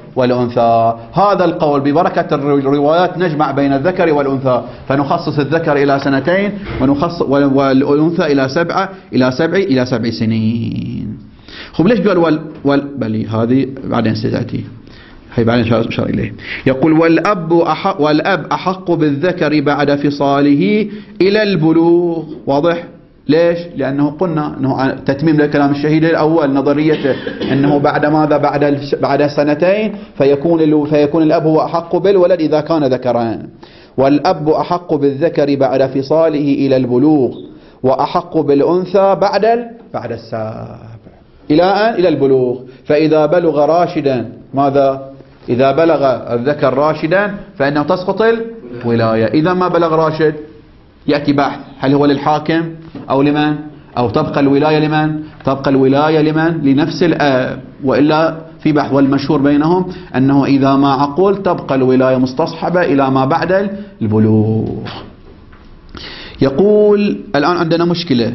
والأنثى. هذا القول ببركة الروايات نجمع بين الذكر والأنثى، فنخصص الذكر إلى سنتين ونخصص والأنثى إلى سبعة إلى سبع إلى سبع سنين. خب ليش قال وال, وال... بلي هذه بعدين ستأتي، هي بعدين أشار إليه. يقول والأب أحق والأب أحق بالذكر بعد فصاله إلى البلوغ. واضح؟ ليش؟ لأنه قلنا أنه تتميم لكلام الشهيد الأول نظريته أنه بعد ماذا بعد بعد سنتين فيكون فيكون الأب هو أحق بالولد إذا كان ذكران. والأب أحق بالذكر بعد فصاله إلى البلوغ، وأحق بالأنثى بعد بعد السابع إلى أن إلى البلوغ. فإذا بلغ راشدا ماذا؟ إذا بلغ الذكر راشدا فإنه تسقط الولاية. إذا ما بلغ راشد يأتي بحث هل هو للحاكم أو لمن؟ أو تبقى الولاية لمن؟ تبقى الولاية لمن؟ لنفس الآب. وإلا في بحث، والمشهور بينهم أنه إذا ما عقل تبقى الولاية مستصحبة إلى ما بعد البلوغ. يقول الآن عندنا مشكلة،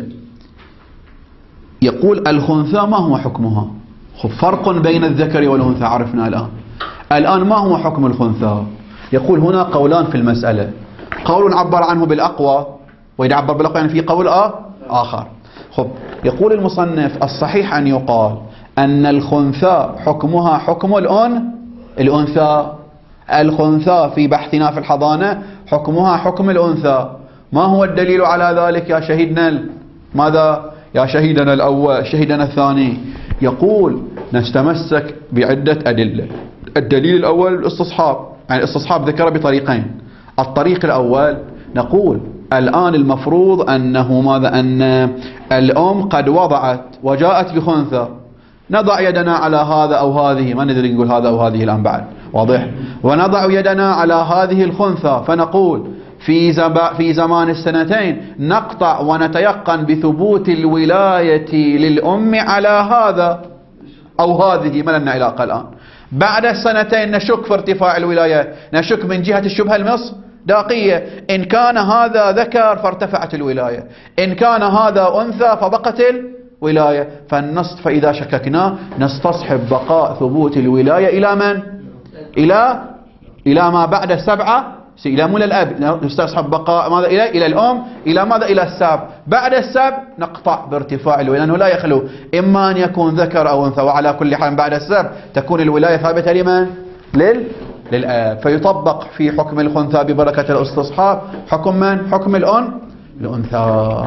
يقول الخنثى ما هو حكمها؟ فرق بين الذكر والأنثى عرفنا الآن. الآن ما هو حكم الخنثى؟ يقول هنا قولان في المسألة، قول عبر عنه بالأقوى، وإذا عبر بالأقوى يعني في قول آخر. خب يقول المصنف الصحيح أن يقال أن الخنثى حكمها حكم الأن الأنثى. الخنثى في بحثنا في الحضانة حكمها حكم الأنثى. ما هو الدليل على ذلك يا شهيدنا؟ ماذا يا شهيدنا الأول شهيدنا الثاني؟ يقول نستمسك بعدة أدلة. الدليل الأول الاستصحاب، يعني الاستصحاب ذكر بطريقين. الطريق الأول نقول الآن المفروض أنه ماذا؟ أن الأم قد وضعت وجاءت بخنثى، نضع يدنا على هذا أو هذه، ما ندري نقول هذا أو هذه الآن بعد، واضح؟ ونضع يدنا على هذه الخنثى فنقول في في زمان السنتين نقطع ونتيقن بثبوت الولاية للأم على هذا أو هذه، ما لنا علاقة الآن. بعد السنتين نشك في ارتفاع الولاية، نشك من جهة الشبهة المصداقية، إن كان هذا ذكر فارتفعت الولاية، إن كان هذا أنثى فبقت الولاية. فالنص فإذا شككنا نستصحب بقاء ثبوت الولاية إلى من؟ إلى إلى ما بعد السبعة، إلى مولى الأب نستصحب بقاء ماذا؟ إلى إلى الأم، إلى ماذا؟ إلى السبع. بعد السبع نقطع بارتفاع الولاية، لأنه لا يخلو إما أن يكون ذكر أو أنثى، وعلى كل حال بعد السبع تكون الولاية ثابتة لمن؟ لل للأب. فيطبق في حكم الخنثى ببركة الاستصحاب حكم من؟ حكم الأن الأنثى.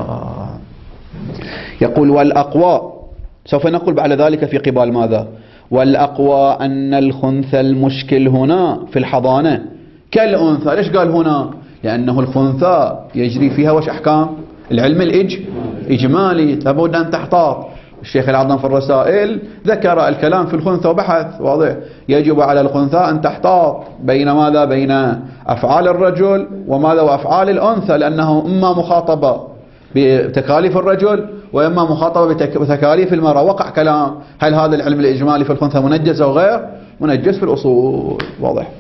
يقول والأقوى، سوف نقول بعد ذلك في قبال ماذا؟ والأقوى أن الخنثى المشكل هنا في الحضانة كالأنثى. ليش قال هنا؟ لأنه الخنثى يجري فيها وش أحكام؟ العلم الإج إجمالي، لابد أن تحتاط. الشيخ العظام في الرسائل ذكر الكلام في الخنثى وبحث واضح، يجب على الخنثى أن تحتاط بين ماذا؟ بين أفعال الرجل وماذا؟ وأفعال الأنثى، لأنه إما مخاطبة بتكاليف الرجل وإما مخاطبة بتكاليف المرأة. وقع كلام هل هذا العلم الإجمالي في الخنثى منجز أو غير منجز في الأصول، واضح.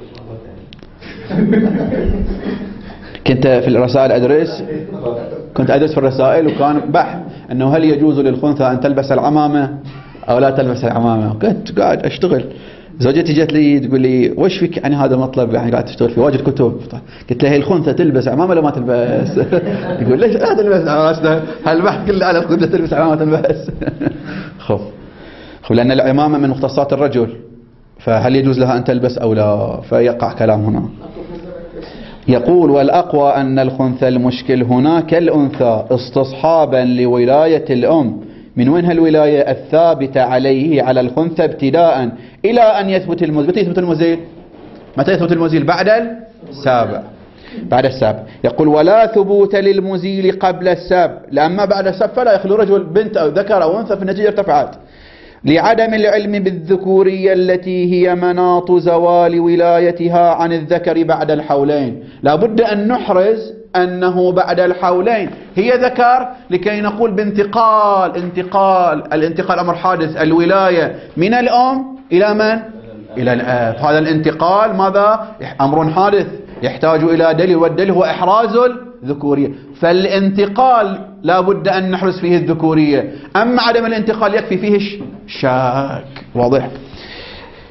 كنت في الرسائل أدرس كنت أدرس في الرسائل وكان بحث أنه هل يجوز للخنثى أن تلبس العمامة أو لا تلبس العمامة. كنت قاعد أشتغل، زوجتي جت لي تقول لي وش فيك يعني هذا مطلب يعني قاعد تشتغل فيه واجد كتب. قلت لها هي الخنثى تلبس عمامة ولا ما تلبس؟ تقول ليش لا تلبس عمامة؟ هالبحث كله على الخنثى تلبس عمامة تلبس. خف خف لأن العمامة من مختصات الرجل، فهل يجوز لها أن تلبس أو لا؟ فيقع كلام هنا. يقول والأقوى أن الخنثى المشكل هنا كالأنثى استصحابا لولاية الأم. من وين هالولاية؟ الثابتة عليه على الخنثى ابتداء إلى أن يثبت المزيل. متى يثبت المزيل؟ متى يثبت المزيل؟ بعد السابع. بعد السابع. يقول ولا ثبوت للمزيل قبل السابع، لأما بعد السابع فلا يخلو رجل بنت أو ذكر أو أنثى في النتيجة ارتفعت، لعدم العلم بالذكورية التي هي مناط زوال ولايتها عن الذكر بعد الحولين. لا بد أن نحرز أنه بعد الحولين هي ذكر، لكي نقول بانتقال انتقال الانتقال أمر حادث، الولاية من الأم إلى من؟ إلى الأب. هذا الانتقال ماذا؟ أمر حادث يحتاج إلى دليل، والدليل هو إحراز الذكورية. فالانتقال لا بد أن نحرز فيه الذكورية، أما عدم الانتقال يكفي فيه الشاك، واضح.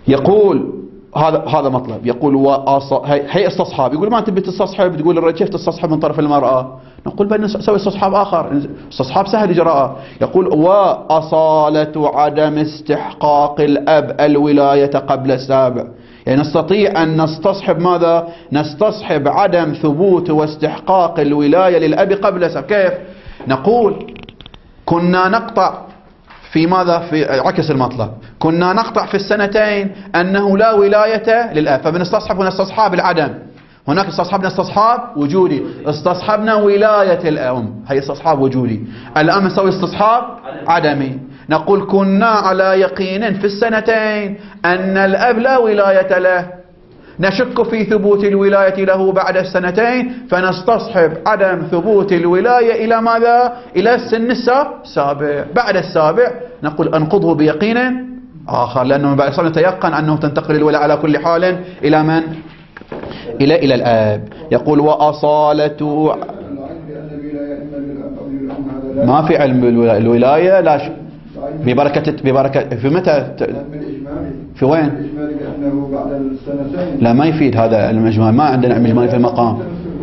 يقول هذا هذا مطلب. يقول وأص... هي استصحاب. يقول ما تبي تستصحب، تقول الرجل كيف تستصحب من طرف المرأة؟ نقول بأن نسوي استصحاب آخر، استصحاب سهل إجراءه. يقول وأصالة عدم استحقاق الأب الولاية قبل السابع، يعني نستطيع أن نستصحب ماذا؟ نستصحب عدم ثبوت واستحقاق الولاية للأب قبل السابع. كيف؟ نقول كنا نقطع في ماذا؟ في عكس المطلب، كنا نقطع في السنتين أنه لا ولاية للأب، فبنستصحب ونستصحاب العدم. هناك استصحبنا استصحاب وجودي، استصحبنا ولاية الأم، هي استصحاب وجودي. الآن نسوي استصحاب عدمي. نقول كنا على يقين في السنتين أن الأب لا ولاية له، نشك في ثبوت الولاية له بعد السنتين، فنستصحب عدم ثبوت الولاية إلى ماذا؟ إلى السن السابع. بعد السابع نقول أنقضه بيقين آخر، لأنه بعد السابع نتيقن أنه تنتقل الولاية على كل حال إلى من؟ إلى إلى الآب. يقول وأصالة ما في علم الولاية، لا ش... ببركة ببركة في متى؟ في وين؟ لا ما يفيد هذا علم إجمالي، ما عندنا علم إجمالي في المقام.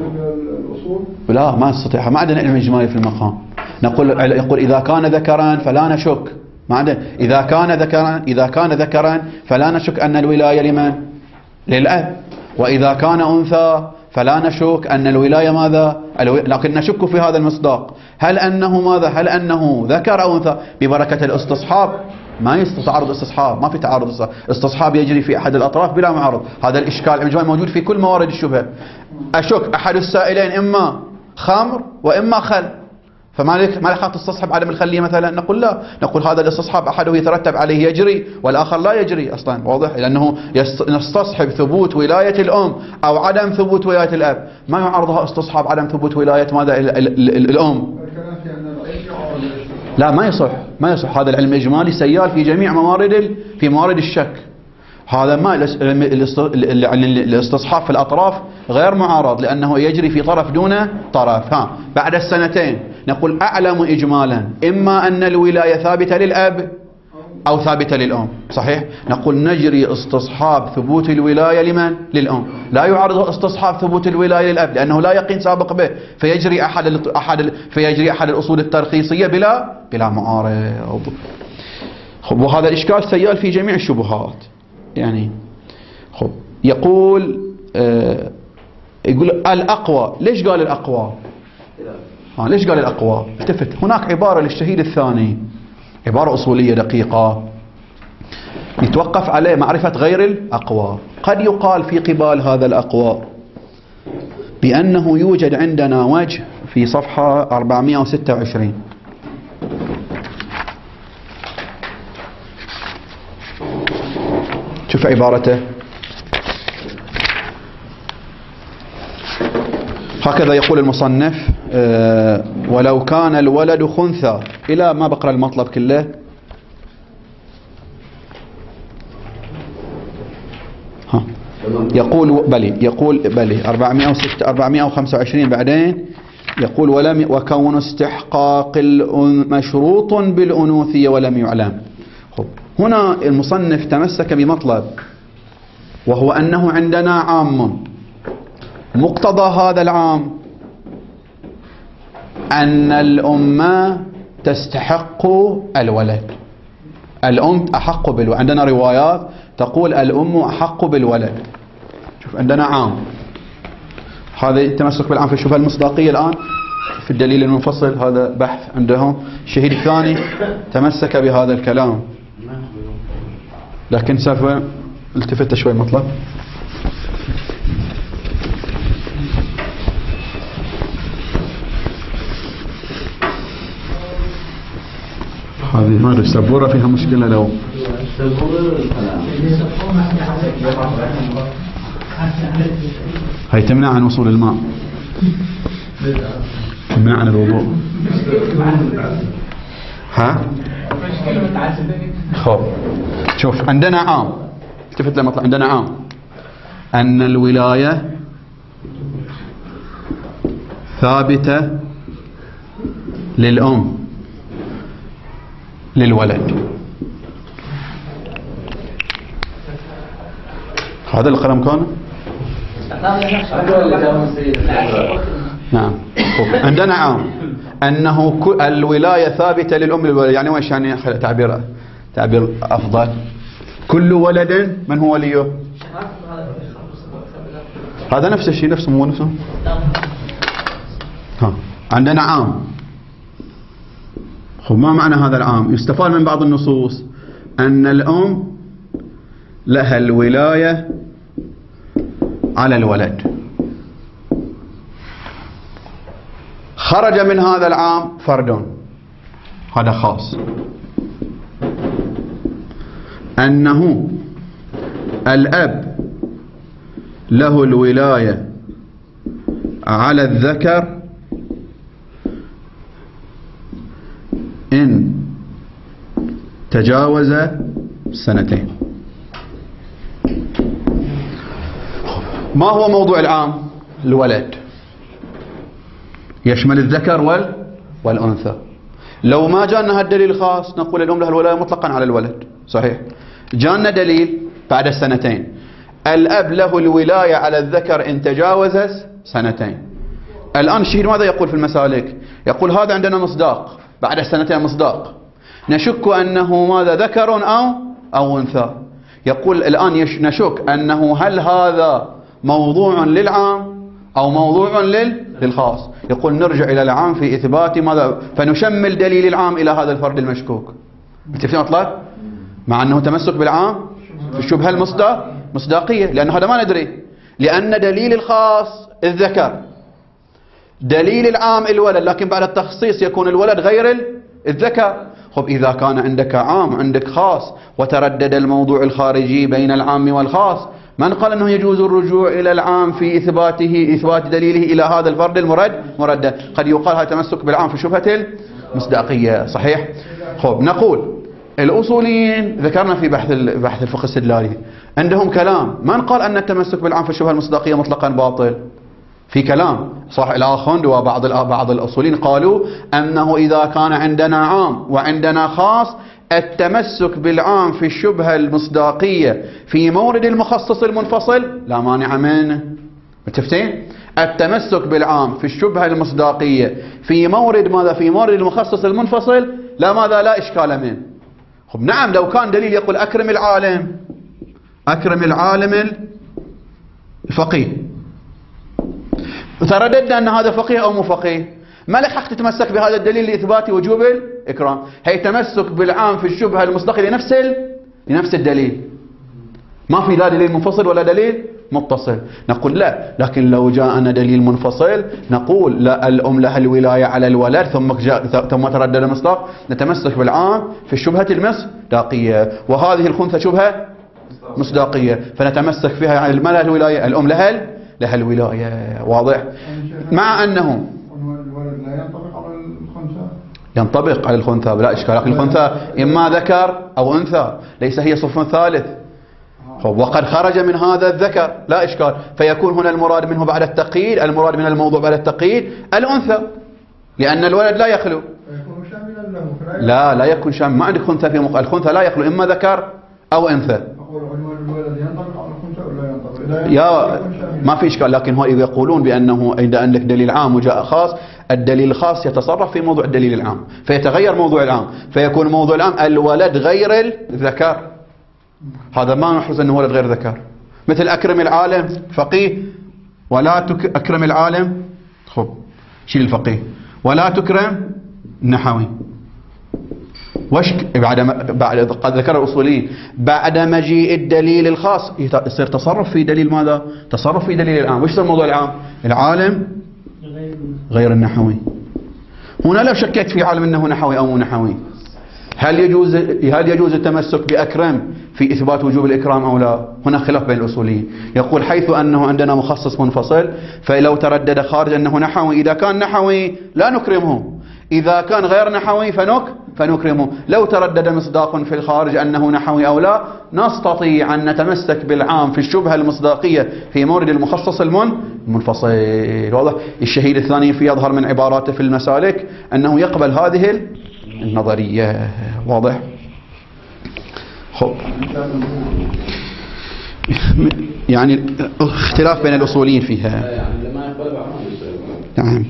لا ما نستطيع، ما عندنا علم إجمالي في المقام. نقول يقول إذا كان ذكرا فلا نشك، ما عندنا إذا كان ذكرا إذا كان ذكرا فلا نشك أن الولاية لمن؟ للأب. وإذا كان أنثى فلا نشك أن الولاية ماذا؟ الو... لكن نشك في هذا المصداق، هل أنه ماذا؟ هل أنه ذكر أو أنثى؟ ببركة الاستصحاب ما يستعرض استصحاب، ما في تعارض، استصحاب يجري في أحد الأطراف بلا معارض. هذا الإشكال الإجمالي موجود في كل موارد الشبهة. أشك أحد السائلين إما خمر وإما خل، فما لك ما لك تستصحب عدم الخلية مثلا؟ نقول لا، نقول هذا الاستصحاب أحده يترتب عليه يجري والآخر لا يجري أصلا، واضح؟ لأنه يستصحب ثبوت ولاية الأم أو عدم ثبوت ولاية الأب، ما يعارضها استصحاب عدم ثبوت ولاية ماذا؟ ال ال ال الأم. لا ما يصح، ما يصح. هذا العلم الإجمالي سيال في جميع موارد في موارد الشك. هذا ما الاستصحاب في الأطراف غير معارض، لأنه يجري في طرف دون طرف. ها بعد السنتين نقول أعلم إجمالا إما أن الولاية ثابتة للأب أو ثابتة للأم، صحيح؟ نقول نجري استصحاب ثبوت الولاية لمن؟ للأم. لا يعارض استصحاب ثبوت الولاية للأب، لأنه لا يقين سابق به، فيجري أحد أحد فيجري أحد الأصول الترخيصية بلا بلا معارض. خب وهذا الإشكال سيال في جميع الشبهات. يعني خب يقول آه يقول الأقوى. ليش قال الأقوى؟ ها ليش قال الأقوى؟ التفت، هناك عبارة للشهيد الثاني، عبارة أصولية دقيقة يتوقف عليه معرفة غير الأقوى. قد يقال في قبال هذا الأقوى بأنه يوجد عندنا وجه في صفحة أربعمئة وستة وعشرين. شوف عبارته، هكذا يقول المصنف أه ولو كان الولد خنثى، إلى ما بقرأ المطلب كله. ها يقول بلي يقول بلي أربعمئة وستة أربعمئة وخمسة وعشرين بعدين يقول ولم وكون استحقاق مشروط بالأنوثية ولم يعلم. خب هنا المصنف تمسك بمطلب، وهو أنه عندنا عام، مقتضى هذا العام أن الأم تستحق الولد، الأم أحق بالولد. عندنا روايات تقول الأم أحق بالولد. شوف عندنا عام، هذا التمسك بالعام في الشبهة المصداقية. الآن في الدليل المنفصل هذا بحث عندهم. الشهيد الثاني تمسك بهذا الكلام، لكن سوف التفت شوي مطلب. هذه ما ادري السبوره فيها مشكله. لو هي تمنع عن وصول الماء، تمنع عن الوضوء. ها خب شوف عندنا عام، التفت لما عندنا عام أن الولاية ثابتة للأم للولد. هذا القلم كان نعم. عندنا عام أنه الولاية ثابتة للأم للولد، يعني وش يعني تعبير تعبير أفضل؟ كل ولد من هو وليه؟ هذا نفس الشيء، نفسه مو نفسه. ها عندنا عام. خب ما معنى هذا العام؟ يستفاد من بعض النصوص أن الأم لها الولاية على الولد. خرج من هذا العام فرد، هذا خاص، أنه الأب له الولاية على الذكر إن تجاوز سنتين. ما هو موضوع العام؟ الولد، يشمل الذكر وال والأنثى. لو ما جاءنا هالدليل الخاص نقول الأم لها الولاية مطلقا على الولد، صحيح. جاءنا دليل بعد السنتين، الأب له الولاية على الذكر إن تجاوز سنتين. الآن الشهيد ماذا يقول في المسالك؟ يقول هذا عندنا مصداق، بعد السنتين مصداق، نشك أنه ماذا ذكر أو أو أنثى. يقول الآن نشك أنه هل هذا موضوع للعام أو موضوع لل للخاص. يقول نرجع إلى العام في إثبات ماذا، فنشمل دليل العام إلى هذا الفرد المشكوك. متفقين أطلاق؟ مع أنه تمسك بالعام في الشبهة المصداق مصداقية، لأن هذا ما ندري، لأن دليل الخاص الذكر، دليل العام الولد، لكن بعد التخصيص يكون الولد غير الذكر. خب إذا كان عندك عام عندك خاص وتردد الموضوع الخارجي بين العام والخاص، من قال أنه يجوز الرجوع إلى العام في إثباته إثبات دليله إلى هذا الفرد المرد مرد؟ قد يقال هذا تمسك بالعام في شبهة المصداقية، صحيح. خب نقول الأصوليين ذكرنا في بحث بحث الفقه الاستدلالي عندهم كلام، من قال أن التمسك بالعام في الشبهة المصداقية مطلقا باطل؟ في كلام صح الآخوند وبعض بعض الأصوليين قالوا أنه إذا كان عندنا عام وعندنا خاص، التمسك بالعام في الشبهة المصداقية في مورد المخصص المنفصل لا مانع منه. متفقين؟ التمسك بالعام في الشبهة المصداقية في مورد ماذا؟ في مورد المخصص المنفصل لا ماذا؟ لا إشكال منه. خب نعم، لو كان دليل يقول أكرم العالم، أكرم العالم الفقيه، وترددنا أن هذا فقيه أو مو فقيه، ما لك حق تتمسك بهذا الدليل لإثبات وجوب الإكرام. هي تمسك بالعام في الشبهة المصداقية لنفس ال... لنفس الدليل، ما في لا دليل منفصل ولا دليل متصل. نقول لا، لكن لو جاءنا دليل منفصل نقول لا، الأم لها الولاية على الولد ثم جاء ثم تردد المصداق، نتمسك بالعام في الشبهة المصداقية، وهذه الخنثى شبهة مصداقية فنتمسك فيها على ما لها الولاية، الأم لها لها الولاية. واضح؟ مع أنه الولد لا ينطبق على الخنثى، ينطبق على الخنثى بلا إشكال، لكن الخنثى إما ذكر أو أنثى، ليس هي صف ثالث. وقد خرج من هذا الذكر لا إشكال، فيكون هنا المراد منه بعد التقييد، المراد من الموضوع بعد التقييد الأنثى، لأن الولد لا يخلو. يكون شاملا له. لا لا يكون شامل، ما عندك خنثى في مق... الخنثى لا يخلو إما ذكر أو أنثى. أقول الولد ينطبق على الخنثى ولا ينطبق؟ يا ما في إشكال، لكن هو يقولون بأنه إذا عندك دليل عام وجاء خاص، الدليل الخاص يتصرف في موضوع الدليل العام، فيتغير موضوع العام، فيكون موضوع العام الولد غير الذكر. هذا ما نحرز أنه ولد غير ذكر، مثل أكرم العالم فقيه ولا تك... أكرم العالم، خب شيل الفقيه، ولا تكرم النحوي. وش بعد ما بعد قد ذكر الأصوليين بعد مجيء الدليل الخاص يصير تصرف في دليل ماذا؟ تصرف في دليل العام. وش صار موضوع العام؟ العالم غير النحوي. هنا لو شكيت في عالم أنه نحوي أو مو نحوي، هل يجوز هل يجوز التمسك بأكرم في إثبات وجوب الإكرام أو لا؟ هنا خلاف بين الأصوليين. يقول حيث أنه عندنا مخصص منفصل، فلو تردد خارج أنه نحوي، إذا كان نحوي لا نكرمه، إذا كان غير نحوي فنك فنكرمه. لو تردد مصداق في الخارج أنه نحوي أو لا، نستطيع أن نتمسك بالعام في الشبهة المصداقية في مورد المخصص المنفصل. واضح؟ الشهيد الثاني في يظهر من عباراته في المسالك أنه يقبل هذه النظرية. واضح؟ خب يعني اختلاف بين الأصوليين فيها. نعم.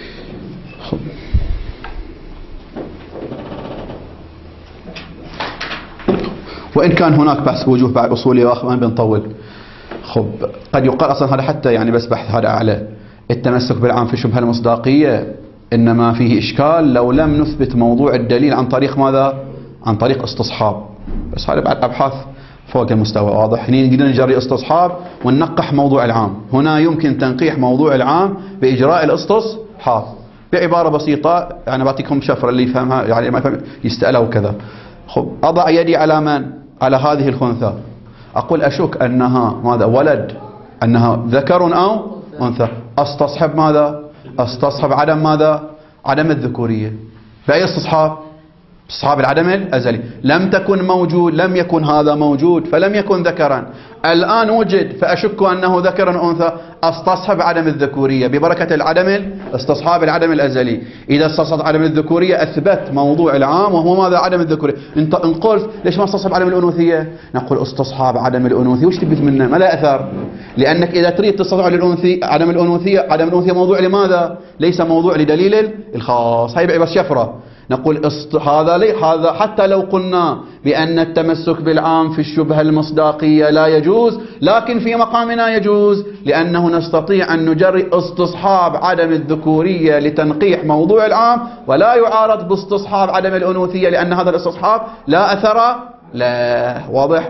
وإن كان هناك بحث وجوه بعد أصولي وآخر ما بنطول. خب قد يقال أصلا هذا حتى يعني بس بحث هذا أعلى. التمسك بالعام في الشبهة المصداقية إنما فيه إشكال لو لم نثبت موضوع الدليل عن طريق ماذا؟ عن طريق استصحاب. بس هذا بعد أبحاث فوق المستوى واضح. هنا نقدر نجري استصحاب وننقح موضوع العام. هنا يمكن تنقيح موضوع العام بإجراء الاستصحاب بعبارة بسيطة. يعني بعطيكم شفرة اللي يفهمها يعني ما يفهم يستأله وكذا. خب أضع يدي على من؟ على هذه الخنثى. أقول أشك أنها ماذا؟ ولد، أنها ذكر أو أنثى. استصحب ماذا؟ استصحب عدم ماذا؟ عدم الذكورية. بأي استصحاب؟ استصحاب العدم الأزلي. لم تكن موجود، لم يكن هذا موجود فلم يكن ذكرا. الآن وجد فأشك أنه ذكر أو أنثى، استصحب عدم الذكورية ببركة العدم استصحاب العدم الأزلي. إذا استصحب عدم الذكورية أثبت موضوع العام وهو ماذا؟ عدم الذكورية. انت انقلت ليش ما استصحب عدم الأنوثية؟ نقول استصحاب عدم الأنوثية وش تثبت منه؟ ما لا أثر. لأنك إذا تريد تستصحب الأنوثية عدم الأنوثية، عدم الأنوثية موضوع لماذا؟ ليس موضوع لدليل الخاص. هاي بس شفرة. نقول است... هذا لي هذا حتى لو قلنا بأن التمسك بالعام في الشبهة المصداقية لا يجوز، لكن في مقامنا يجوز لأنه نستطيع أن نجري استصحاب عدم الذكورية لتنقيح موضوع العام ولا يعارض باستصحاب عدم الأنوثية لأن هذا الاستصحاب لا أثر لا. واضح؟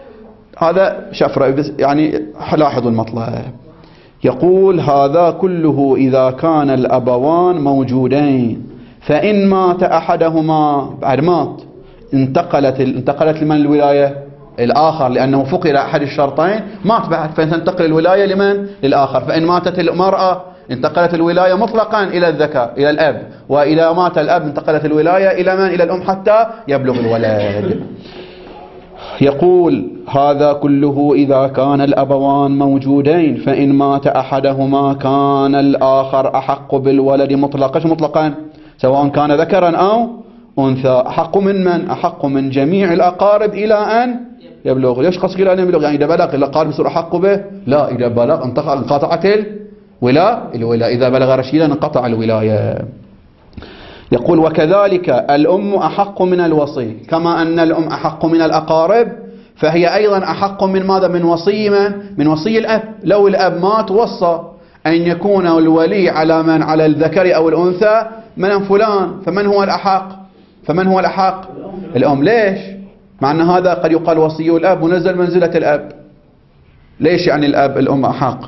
هذا شفرة يعني. لاحظوا المطلب. يقول هذا كله إذا كان الأبوان موجودين، فإن مات أحدهما بعد مات انتقلت انتقلت لمن الولاية؟ الآخر، لأنه فقد أحد الشرطين مات بعد فتنتقل الولاية لمن؟ للآخر. فإن ماتت المرأة انتقلت الولاية مطلقا إلى الذكر إلى الأب، وإذا مات الأب انتقلت الولاية إلى من؟ إلى الأم حتى يبلغ الولد. يقول هذا كله إذا كان الأبوان موجودين، فإن مات أحدهما كان الآخر أحق بالولد مطلقا مطلقا سواء كان ذكرا أو أنثى. أحق من من؟ أحق من جميع الأقارب إلى أن يبلغ. ليش قصد إلى أن يبلغ؟ يعني إذا بلغ الأقارب يصير أحق به؟ لا، إذا بلغ انقطعت الولاية الولاية إذا بلغ رشيدا انقطع الولاية. يقول وكذلك الأم أحق من الوصي، كما أن الأم أحق من الأقارب فهي أيضا أحق من ماذا؟ من وصي من؟ من وصي الأب. لو الأب مات وصى أن يكون الولي على من؟ على الذكر أو الأنثى من فلان، فمن هو الأحق؟ فمن هو الأحق؟ الأم. ليش؟ مع أن هذا قد يقال وصي الأب ونزل منزلة الأب. ليش يعني الأب الأم أحق؟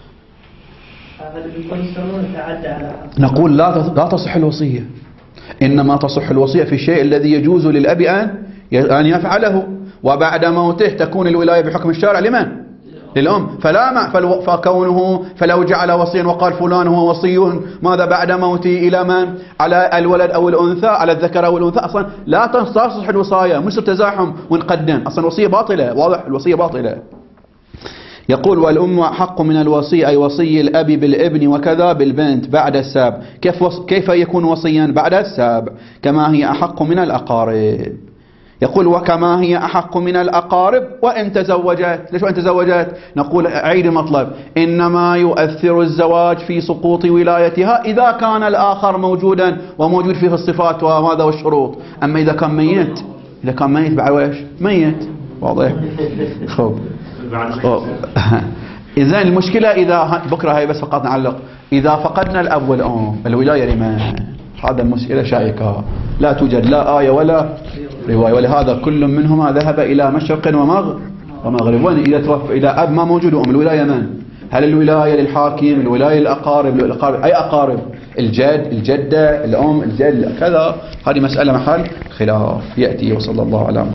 نقول لا لا تصح الوصية، إنما تصح الوصية في الشيء الذي يجوز للأب أن أن يفعله، وبعد موته تكون الولاية بحكم الشارع لمن؟ للأم. فلا مع فكونه فلو جعل وصيا وقال فلان هو وصي ماذا بعد موته إلى من؟ على الولد أو الأنثى، على الذكر أو الأنثى، أصلا لا تصح الوصايا، مش تزاحم ونقدم، أصلا الوصية باطلة. واضح؟ الوصية باطلة. يقول والأم أحق من الوصي أي وصي الأب بالابن وكذا بالبنت بعد الساب. كيف وص... كيف يكون وصيا بعد الساب؟ كما هي أحق من الأقارب. يقول وكما هي أحق من الأقارب وإن تزوجت. ليش وإن تزوجت؟ نقول عيد المطلب. إنما يؤثر الزواج في سقوط ولايتها إذا كان الآخر موجودا وموجود فيه الصفات وماذا والشروط. أما إذا كان ميت، إذا كان ميت بعد وإيش؟ ميت. واضح؟ خب إذن المشكلة إذا بكرة هاي بس فقط نعلق، إذا فقدنا الأب والأم الولاية لمن؟ هذا المشكلة شائكة لا توجد لا آية ولا رواية، ولهذا كل منهما ذهب إلى مشرق ومغرب ومغرب. وين إذا توفى إذا أب ما موجود وأم الولاية من؟ هل الولاية للحاكم؟ الولاية للأقارب؟ الأقارب أي أقارب؟ الجد، الجدة، الأم، الجد كذا. هذه مسألة محل خلاف يأتي. وصلى الله على